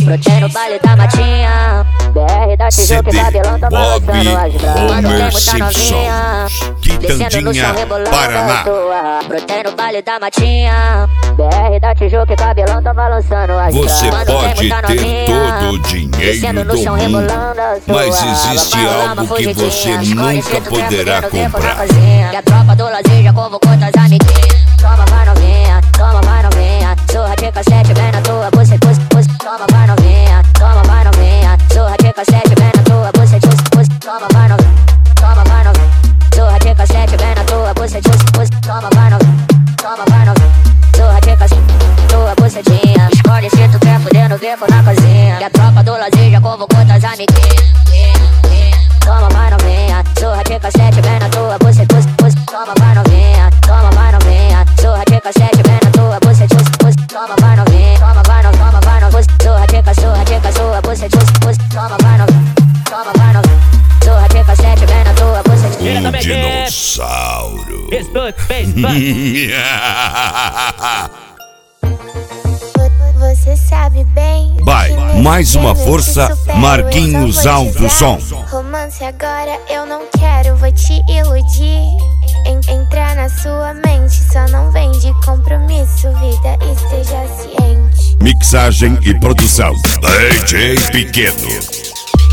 Brotei no baile da matinha, BR da Tijuca e cabelão tá balançando as bravas. Quando tem muita novinha, descendo no chão rebolando a toa. Brotei no baile da matinha, BR da Tijuca e cabelão tá balançando as bravas. Você pode ter todo o dinheiro do mundo, mas existe algo que você nunca poderá comprar. E a tropa do lazer já convocou tuas amiguinhas. Toma, vai novinha, toma, vai novinha. Surra de cassete, vem na tua, você. Toma, vai novinha, toma, vai novinha. Surra de cassete, vem na tua, você. Toma, vai novinha, toma, vai novinha. Surra de cassete, vem na tua, você. Toma, vai novinha, toma, vai novinha. Surra de cassete, tua bucetinha. Escolhe se tu quer fuder no beco na cozinha. E a tropa do lazer já convocou tuas amiguinhas. Toma, vai novinha, surra de cassete, vem na tua, você. Toma, vai novinha, toma, vai novinha. Surra de cassete, vem na tua, você. Toma, vai novinha, toma, vai novinha, toma, vai novinha. Surra de cassete, sua, você. Toma, vai novinha, toma, vai novinha. Surra de cassete, vem na tua, você. Dinossauro. Você sabe bem. Vai, mais uma força, Marquinhos Alto Som. Romance agora eu não quero, vou te iludir. Entrar na sua mente, só não vem de compromisso, vida, esteja ciente. Mixagem e produção, DJ Pequeno.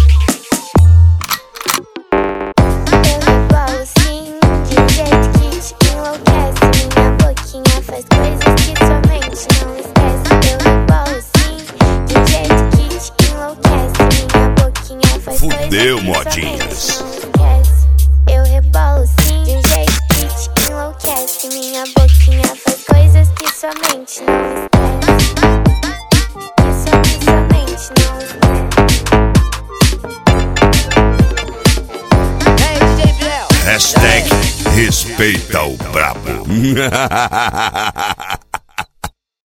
Fudeu, modinhas. Eu rebolo sim, de um jeito que te enlouquece. Minha boquinha faz coisas que sua mente não esquece. Isso que sua mente não esquece. Hashtag respeita o brabo.